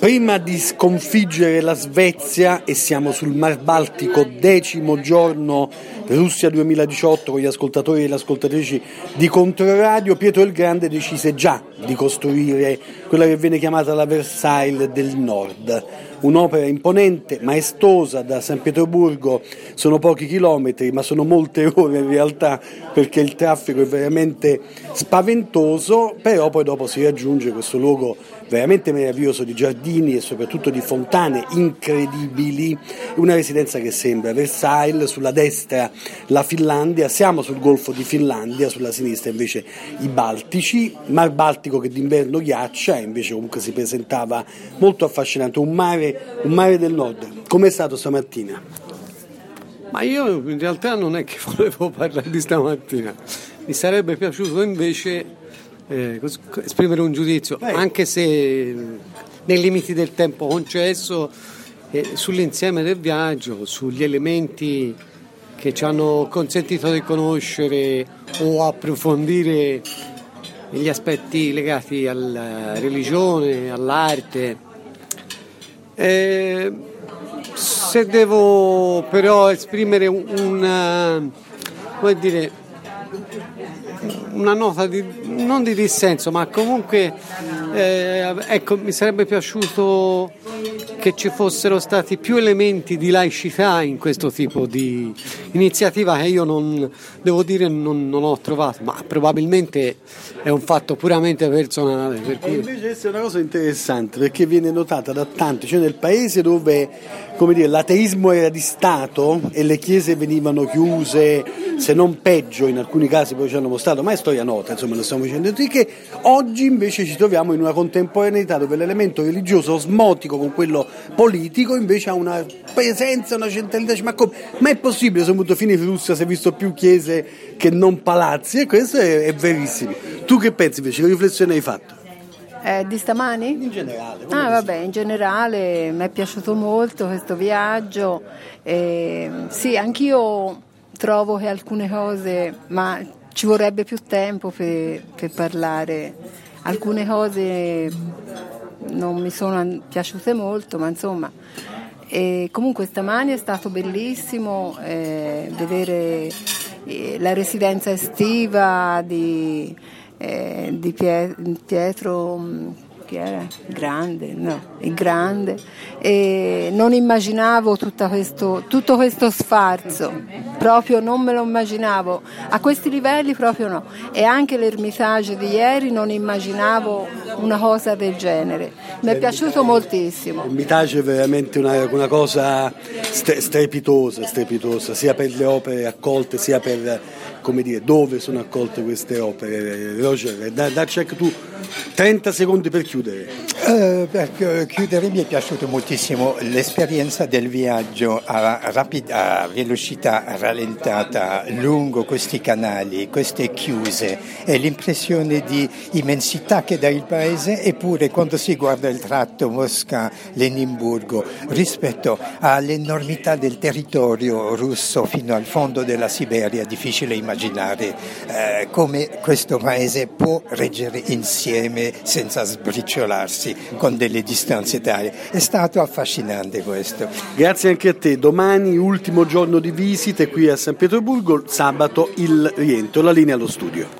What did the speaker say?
Prima di sconfiggere la Svezia, e siamo sul Mar Baltico, 10° giorno Russia 2018, con gli ascoltatori e le ascoltatrici di Controradio, Pietro il Grande decise già di costruire quella che viene chiamata la Versailles del Nord, un'opera imponente, maestosa. Da San Pietroburgo sono pochi chilometri, ma sono molte ore in realtà, perché il traffico è veramente spaventoso, però poi dopo si raggiunge questo luogo veramente meraviglioso di giardini e soprattutto di fontane incredibili, una residenza che sembra Versailles. Sulla destra la Finlandia, siamo sul Golfo di Finlandia, sulla sinistra invece i Baltici, Mar Baltico che d'inverno ghiaccia, e invece comunque si presentava molto affascinante, un mare del Nord. Com'è stato stamattina? Ma io in realtà non è che volevo parlare di stamattina, mi sarebbe piaciuto invece esprimere un giudizio, anche se nei limiti del tempo concesso, sull'insieme del viaggio, sugli elementi che ci hanno consentito di conoscere o approfondire gli aspetti legati alla religione, all'arte. Se devo però esprimere una nota non di dissenso, ma comunque mi sarebbe piaciuto che ci fossero stati più elementi di laicità in questo tipo di iniziativa, che io non ho trovato, ma probabilmente è un fatto puramente personale. Per cui... Invece è una cosa interessante, perché viene notata da tanti, cioè nel paese dove, come dire, l'ateismo era di Stato e le chiese venivano chiuse, se non peggio in alcuni casi, poi ci hanno mostrato, ma è storia nota, insomma, lo stiamo dicendo tutti, che oggi invece ci troviamo in una contemporaneità dove l'elemento religioso osmotico con quello politico invece ha una presenza, una centralità. Ma è possibile, sono venuto fine in Russia, si è visto più chiese che non palazzi, e questo è verissimo. Tu che pensi invece, che riflessione hai fatto? Di stamani? In generale. In generale mi è piaciuto molto questo viaggio. Sì, anch'io trovo che alcune cose, ma ci vorrebbe più tempo per parlare. Alcune cose non mi sono piaciute molto, ma insomma. Comunque stamani è stato bellissimo vedere la residenza estiva di Pietro, che era il Grande, e non immaginavo tutto questo sfarzo, proprio non me lo immaginavo a questi livelli, proprio no. E anche l'Ermitage di ieri non immaginavo una cosa del genere, mi è piaciuto moltissimo. L'Ermitage è veramente una cosa strepitosa, sia per le opere accolte sia per, come dire, dove sono accolte queste opere. Roger, dacci anche tu 30 secondi per chiudere. Per chiudere, mi è piaciuto moltissimo l'esperienza del viaggio a velocità rallentata lungo questi canali, queste chiuse, e l'impressione di immensità che dà il paese, eppure quando si guarda il tratto Mosca-Leninburgo rispetto all'enormità del territorio russo fino al fondo della Siberia, è difficile immaginare come questo paese può reggere insieme senza sbriciolarsi con delle distanze tali. È stato affascinante questo. Grazie anche a te. Domani ultimo giorno di visite qui a San Pietroburgo, sabato il rientro. La linea allo studio.